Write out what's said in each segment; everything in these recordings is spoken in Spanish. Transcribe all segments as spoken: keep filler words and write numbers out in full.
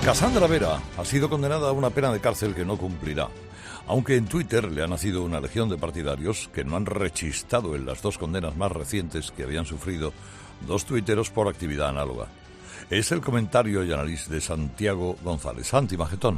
Casandra Vera ha sido condenada a una pena de cárcel que no cumplirá, aunque en Twitter le ha nacido una legión de partidarios que no han rechistado en las dos condenas más recientes que habían sufrido dos tuiteros por actividad análoga. Es el comentario y análisis de Santiago González. Santi Magetón.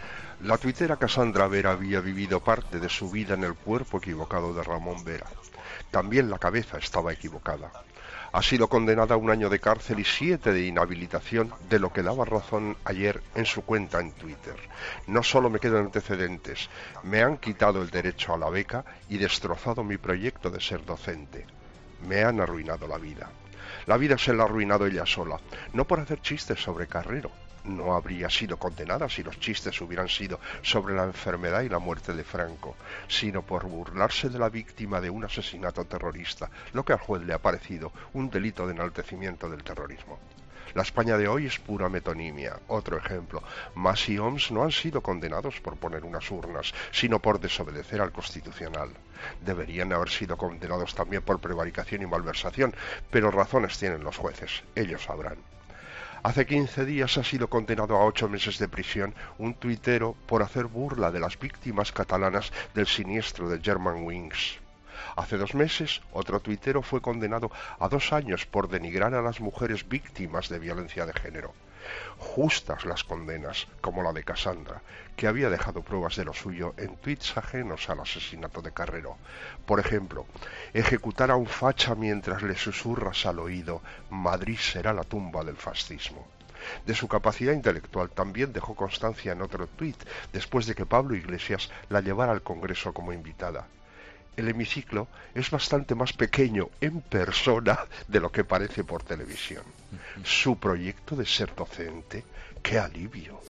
La tuitera Casandra Vera había vivido parte de su vida en el cuerpo equivocado de Ramón Vera. También la cabeza estaba equivocada. Ha sido condenada a un año de cárcel y siete de inhabilitación, de lo que daba razón ayer en su cuenta en Twitter. No solo me quedan antecedentes, me han quitado el derecho a la beca y destrozado mi proyecto de ser docente. Me han arruinado la vida. La vida se la ha arruinado ella sola, no por hacer chistes sobre Carrero. No habría sido condenada si los chistes hubieran sido sobre la enfermedad y la muerte de Franco, sino por burlarse de la víctima de un asesinato terrorista, lo que al juez le ha parecido un delito de enaltecimiento del terrorismo. La España de hoy es pura metonimia. Otro ejemplo, Mas y Homs no han sido condenados por poner unas urnas, sino por desobedecer al Constitucional. Deberían haber sido condenados también por prevaricación y malversación, pero razones tienen los jueces, ellos sabrán. Hace quince días ha sido condenado a ocho meses de prisión un tuitero por hacer burla de las víctimas catalanas del siniestro de Germanwings. Hace dos meses, otro tuitero fue condenado a dos años por denigrar a las mujeres víctimas de violencia de género. Justas las condenas, como la de Casandra, que había dejado pruebas de lo suyo en tuits ajenos al asesinato de Carrero. Por ejemplo, ejecutar a un facha mientras le susurras al oído: Madrid será la tumba del fascismo. De su capacidad intelectual también dejó constancia en otro tuit, después de que Pablo Iglesias la llevara al Congreso como invitada. El hemiciclo es bastante más pequeño en persona de lo que parece por televisión. Su proyecto de ser docente, ¡qué alivio!